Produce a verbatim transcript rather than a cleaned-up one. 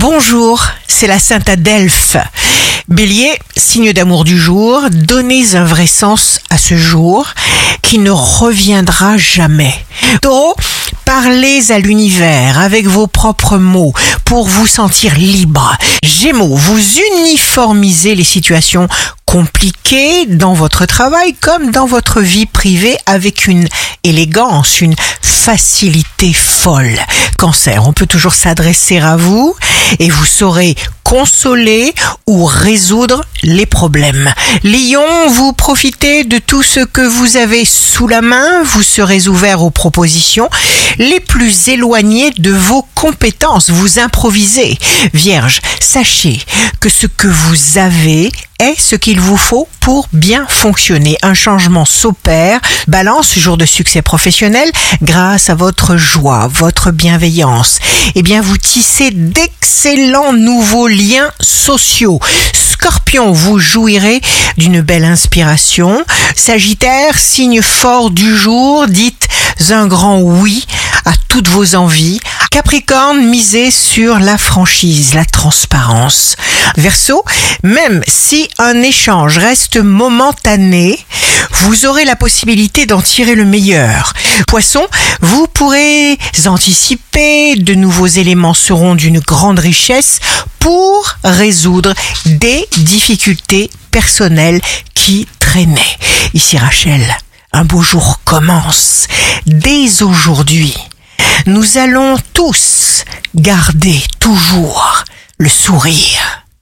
Bonjour, c'est la Sainte Adelphe. Bélier, signe d'amour du jour, donnez un vrai sens à ce jour qui ne reviendra jamais. Taureau, parlez à l'univers avec vos propres mots pour vous sentir libre. Gémeaux, vous uniformisez les situations compliquées dans votre travail comme dans votre vie privée avec une élégance, une facilité folle. Cancer, on peut toujours s'adresser à vous et vous saurez consoler ou résoudre les problèmes. Lion, vous profitez de tout ce que vous avez sous la main, vous serez ouvert aux propositions les plus éloignées de vos compétences, vous improvisez. Vierge, sachez que ce que vous avez est ce qu'il vous faut pour bien fonctionner. Un changement s'opère. Balance, jour de succès professionnel, grâce à votre joie, votre bienveillance. Eh bien, vous tissez d'excellents nouveaux liens sociaux. Scorpion, vous jouirez d'une belle inspiration. Sagittaire, signe fort du jour, dites un grand oui à toutes vos envies. Capricorne, misez sur la franchise, la transparence. Verseau, même si un échange reste momentané, vous aurez la possibilité d'en tirer le meilleur. Poisson, vous pourrez anticiper, de nouveaux éléments seront d'une grande richesse pour résoudre des difficultés personnelles qui traînaient. Ici Rachel, un beau jour commence. Dès aujourd'hui, nous allons tous garder toujours le sourire.